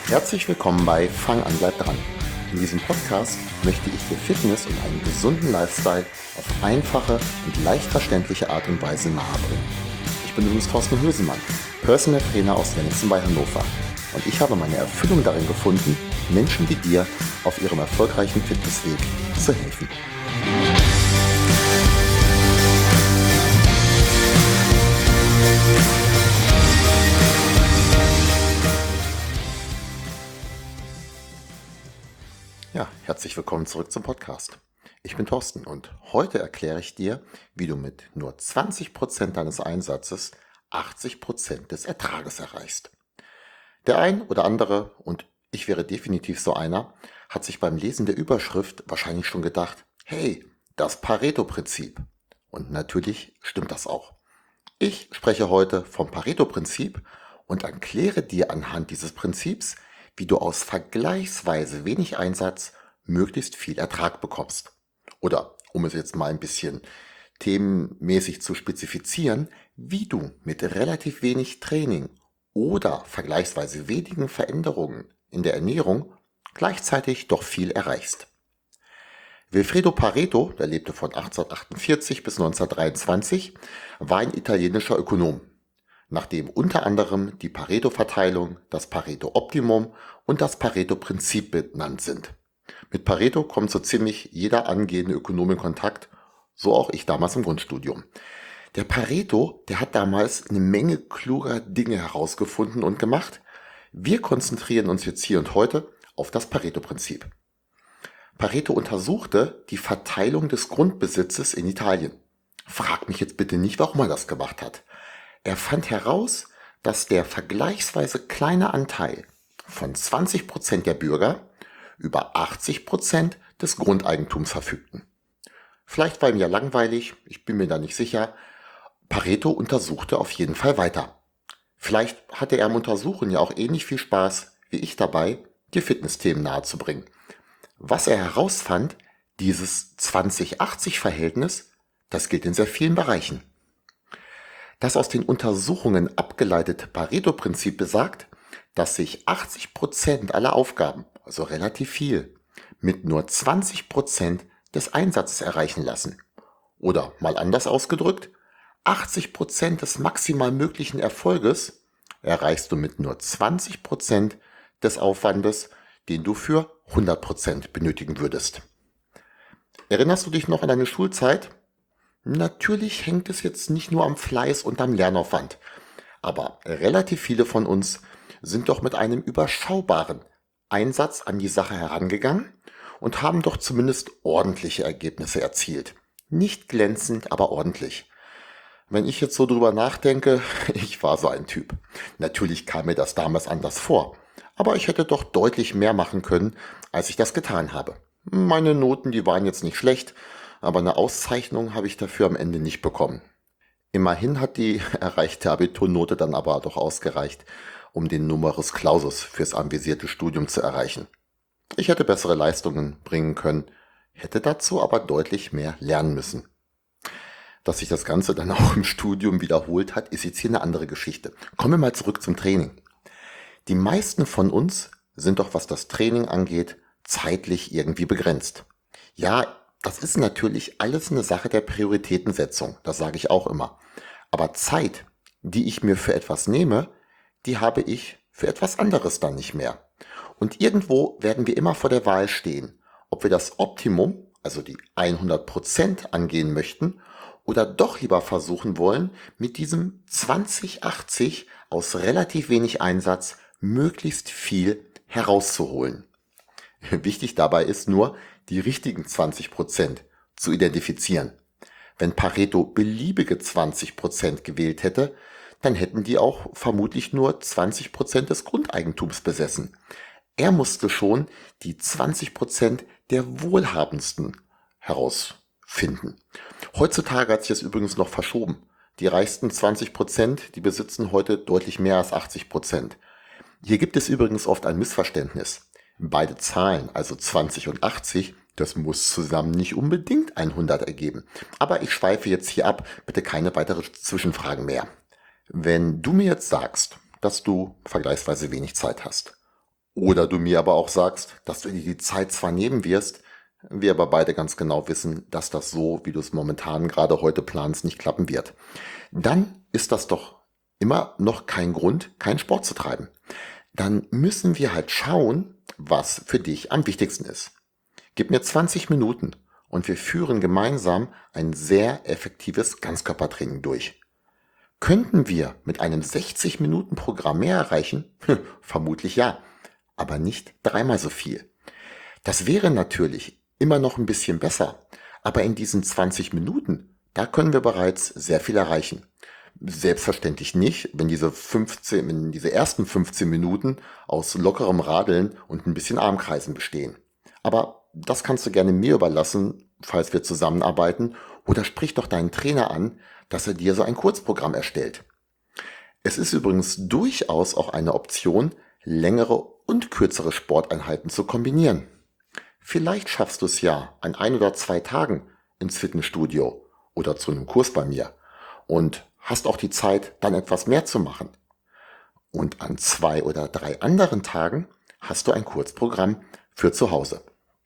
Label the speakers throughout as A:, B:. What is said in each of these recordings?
A: Herzlich willkommen bei Fang an, bleib dran. In diesem Podcast möchte ich dir Fitness und einen gesunden Lifestyle auf einfache und leicht verständliche Art und Weise nahebringen. Ich bin übrigens Thorsten Hösemann, Personal Trainer aus Wenningsen bei Hannover. Und ich habe meine Erfüllung darin gefunden, Menschen wie dir auf ihrem erfolgreichen Fitnessweg zu helfen. Ja, herzlich willkommen zurück zum Podcast. Ich bin Thorsten und heute erkläre ich dir, wie du mit nur 20% deines Einsatzes 80% des Ertrages erreichst. Der ein oder andere, und ich wäre definitiv so einer, hat sich beim Lesen der Überschrift wahrscheinlich schon gedacht, hey, das Pareto-Prinzip. Und natürlich stimmt das auch. Ich spreche heute vom Pareto-Prinzip und erkläre dir anhand dieses Prinzips, wie du aus vergleichsweise wenig Einsatz möglichst viel Ertrag bekommst. Oder, um es jetzt mal ein bisschen themenmäßig zu spezifizieren, wie du mit relativ wenig Training oder vergleichsweise wenigen Veränderungen in der Ernährung gleichzeitig doch viel erreichst. Vilfredo Pareto, der lebte von 1848 bis 1923, war ein italienischer Ökonom, nach dem unter anderem die Pareto-Verteilung, das Pareto-Optimum und das Pareto-Prinzip benannt sind. Mit Pareto kommt so ziemlich jeder angehende Ökonom in Kontakt, so auch ich damals im Grundstudium. Der Pareto, der hat damals eine Menge kluger Dinge herausgefunden und gemacht. Wir konzentrieren uns jetzt hier und heute auf das Pareto-Prinzip. Pareto untersuchte die Verteilung des Grundbesitzes in Italien. Frag mich jetzt bitte nicht, warum er das gemacht hat. Er fand heraus, dass der vergleichsweise kleine Anteil von 20% der Bürger über 80% des Grundeigentums verfügten. Vielleicht war ihm ja langweilig, ich bin mir da nicht sicher. Pareto untersuchte auf jeden Fall weiter. Vielleicht hatte er am Untersuchen ja auch ähnlich viel Spaß wie ich dabei, dir Fitnessthemen nahezubringen. Was er herausfand, dieses 20-80-Verhältnis, das gilt in sehr vielen Bereichen. Das aus den Untersuchungen abgeleitete Pareto-Prinzip besagt, dass sich 80% aller Aufgaben, also relativ viel, mit nur 20% des Einsatzes erreichen lassen. Oder mal anders ausgedrückt, 80% des maximal möglichen Erfolges erreichst du mit nur 20% des Aufwandes, den du für 100% benötigen würdest. Erinnerst du dich noch an deine Schulzeit? Natürlich hängt es jetzt nicht nur am Fleiß und am Lernaufwand, aber relativ viele von uns sind doch mit einem überschaubaren Einsatz an die Sache herangegangen und haben doch zumindest ordentliche Ergebnisse erzielt. Nicht glänzend, aber ordentlich. Wenn ich jetzt so drüber nachdenke, ich war so ein Typ. Natürlich kam mir das damals anders vor, aber ich hätte doch deutlich mehr machen können, als ich das getan habe. Meine Noten, die waren jetzt nicht schlecht, aber eine Auszeichnung habe ich dafür am Ende nicht bekommen. Immerhin hat die erreichte Abiturnote dann aber doch ausgereicht, um den Numerus Clausus fürs anvisierte Studium zu erreichen. Ich hätte bessere Leistungen bringen können, hätte dazu aber deutlich mehr lernen müssen. Dass sich das Ganze dann auch im Studium wiederholt hat, ist jetzt hier eine andere Geschichte. Kommen wir mal zurück zum Training. Die meisten von uns sind doch, was das Training angeht, zeitlich irgendwie begrenzt. Ja, das ist natürlich alles eine Sache der Prioritätensetzung, das sage ich auch immer. Aber Zeit, die ich mir für etwas nehme, die habe ich für etwas anderes dann nicht mehr. Und irgendwo werden wir immer vor der Wahl stehen, ob wir das Optimum, also die 100% angehen möchten, oder doch lieber versuchen wollen, mit diesem 20-80 aus relativ wenig Einsatz möglichst viel herauszuholen. Wichtig dabei ist nur, die richtigen 20% zu identifizieren. Wenn Pareto beliebige 20% gewählt hätte, dann hätten die auch vermutlich nur 20% des Grundeigentums besessen. Er musste schon die 20% der Wohlhabendsten herausfinden. Heutzutage hat sich das übrigens noch verschoben. Die reichsten 20%, die besitzen heute deutlich mehr als 80%. Hier gibt es übrigens oft ein Missverständnis. Beide Zahlen, also 20 und 80, das muss zusammen nicht unbedingt 100 ergeben. Aber ich schweife jetzt hier ab, bitte keine weitere Zwischenfragen mehr. Wenn du mir jetzt sagst, dass du vergleichsweise wenig Zeit hast Oder du mir aber auch sagst, dass du dir die Zeit zwar nehmen wirst, wir aber beide ganz genau wissen, dass das so, wie du es momentan gerade heute planst, nicht klappen wird. Dann ist das doch immer noch kein Grund, keinen Sport zu treiben. Dann müssen wir halt schauen, was für dich am wichtigsten ist. Gib mir 20 Minuten und wir führen gemeinsam ein sehr effektives Ganzkörpertraining durch. Könnten wir mit einem 60-Minuten-Programm mehr erreichen? Vermutlich ja, aber nicht dreimal so viel. Das wäre natürlich immer noch ein bisschen besser, aber in diesen 20 Minuten, da können wir bereits sehr viel erreichen. Selbstverständlich nicht, wenn diese ersten 15 Minuten aus lockerem Radeln und ein bisschen Armkreisen bestehen. Aber das kannst du gerne mir überlassen, falls wir zusammenarbeiten, oder sprich doch deinen Trainer an, dass er dir so ein Kurzprogramm erstellt. Es ist übrigens durchaus auch eine Option, längere und kürzere Sporteinheiten zu kombinieren. Vielleicht schaffst du es ja an 1 oder 2 Tagen ins Fitnessstudio oder zu einem Kurs bei mir und hast auch die Zeit, dann etwas mehr zu machen. Und an 2 oder 3 anderen Tagen hast du ein Kurzprogramm für zu Hause.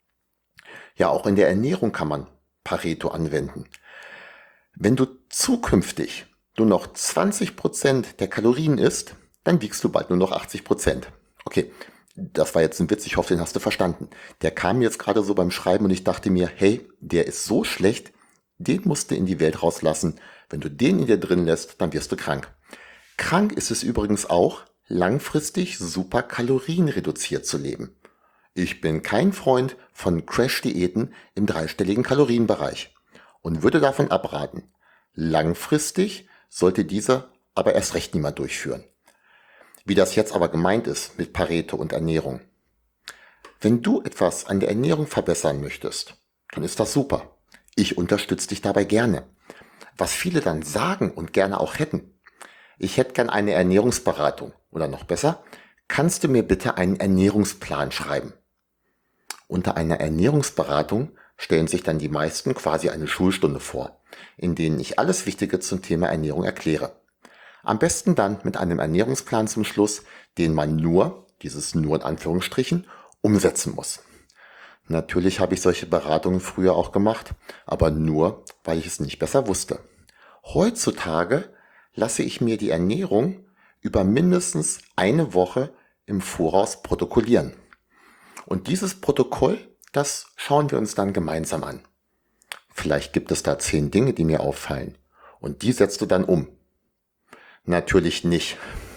A: Ja, auch in der Ernährung kann man Pareto anwenden. Wenn du zukünftig nur noch 20% der Kalorien isst, dann wiegst du bald nur noch 80%. Okay, das war jetzt ein Witz, ich hoffe, den hast du verstanden. Der kam jetzt gerade so beim Schreiben und ich dachte mir, hey, der ist so schlecht, den musst du in die Welt rauslassen. Wenn du den in dir drin lässt, dann wirst du krank. Krank ist es übrigens auch, langfristig super kalorienreduziert zu leben. Ich bin kein Freund von Crash-Diäten im dreistelligen Kalorienbereich und würde davon abraten. Langfristig sollte diese aber erst recht niemand durchführen. Wie das jetzt aber gemeint ist mit Pareto und Ernährung. Wenn du etwas an der Ernährung verbessern möchtest, dann ist das super. Ich unterstütze dich dabei gerne. Was viele dann sagen und gerne auch hätten: Ich hätte gern eine Ernährungsberatung. Oder noch besser, kannst du mir bitte einen Ernährungsplan schreiben? Unter einer Ernährungsberatung stellen sich dann die meisten quasi eine Schulstunde vor, in denen ich alles Wichtige zum Thema Ernährung erkläre. Am besten dann mit einem Ernährungsplan zum Schluss, den man nur, dieses nur in Anführungsstrichen, umsetzen muss. Natürlich habe ich solche Beratungen früher auch gemacht, aber nur, weil ich es nicht besser wusste. Heutzutage lasse ich mir die Ernährung über mindestens eine Woche im Voraus protokollieren. Und dieses Protokoll, das schauen wir uns dann gemeinsam an. Vielleicht gibt es da 10 Dinge, die mir auffallen. Und die setzt du dann um. Natürlich nicht.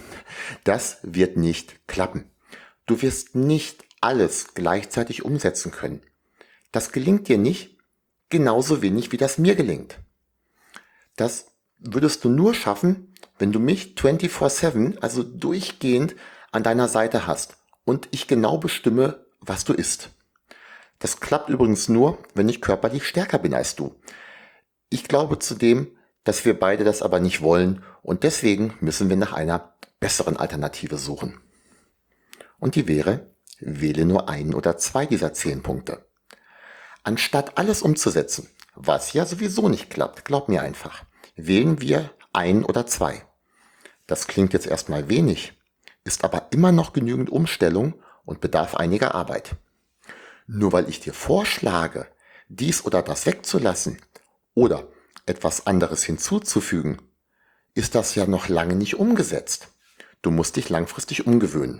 A: Das wird nicht klappen. Du wirst nicht alles gleichzeitig umsetzen können. Das gelingt dir nicht, genauso wenig wie das mir gelingt. Das würdest du nur schaffen, wenn du mich 24/7, also durchgehend, an deiner Seite hast und ich genau bestimme, was du isst. Das klappt übrigens nur, wenn ich körperlich stärker bin als du. Ich glaube zudem, dass wir beide das aber nicht wollen und deswegen müssen wir nach einer besseren Alternative suchen. Und die wäre: Wähle nur 1 oder 2 dieser 10 Punkte. Anstatt alles umzusetzen, was ja sowieso nicht klappt, glaub mir einfach, wählen wir 1 oder 2. Das klingt jetzt erstmal wenig, ist aber immer noch genügend Umstellung und bedarf einiger Arbeit. Nur weil ich dir vorschlage, dies oder das wegzulassen oder etwas anderes hinzuzufügen, ist das ja noch lange nicht umgesetzt. Du musst dich langfristig umgewöhnen.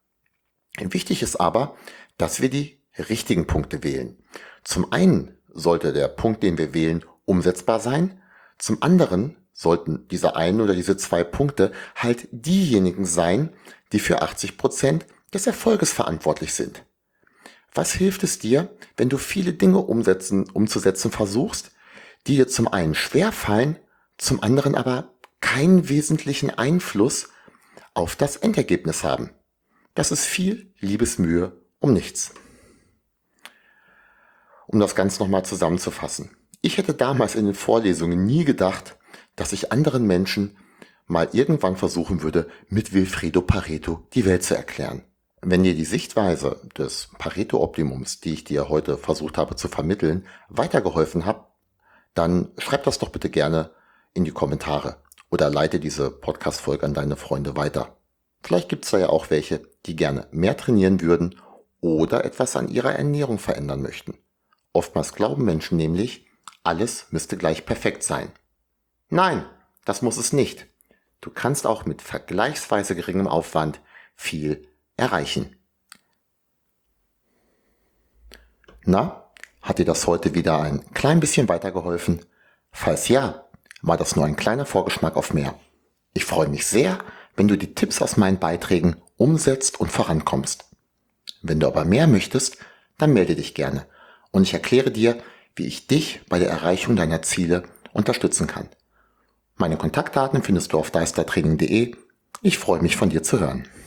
A: Wichtig ist aber, dass wir die richtigen Punkte wählen. Zum einen sollte der Punkt, den wir wählen, umsetzbar sein. Zum anderen sollten diese 1 oder diese 2 Punkte halt diejenigen sein, die für 80% des Erfolges verantwortlich sind. Was hilft es dir, wenn du viele Dinge umzusetzen versuchst, die dir zum einen schwerfallen, zum anderen aber keinen wesentlichen Einfluss auf das Endergebnis haben? Das ist viel Liebesmühe um nichts. Um das Ganze nochmal zusammenzufassen. Ich hätte damals in den Vorlesungen nie gedacht, dass ich anderen Menschen mal irgendwann versuchen würde, mit Wilfredo Pareto die Welt zu erklären. Wenn dir die Sichtweise des Pareto-Optimums, die ich dir heute versucht habe zu vermitteln, weitergeholfen hat, dann schreib das doch bitte gerne in die Kommentare oder leite diese Podcast-Folge an deine Freunde weiter. Vielleicht gibt es da ja auch welche, die gerne mehr trainieren würden oder etwas an ihrer Ernährung verändern möchten. Oftmals glauben Menschen nämlich, alles müsste gleich perfekt sein. Nein, das muss es nicht. Du kannst auch mit vergleichsweise geringem Aufwand viel erreichen. Na, hat dir das heute wieder ein klein bisschen weitergeholfen? Falls ja, war das nur ein kleiner Vorgeschmack auf mehr. Ich freue mich sehr, wenn du die Tipps aus meinen Beiträgen umsetzt und vorankommst. Wenn du aber mehr möchtest, dann melde dich gerne und ich erkläre dir, wie ich dich bei der Erreichung deiner Ziele unterstützen kann. Meine Kontaktdaten findest du auf deistertraining.de. Ich freue mich, von dir zu hören.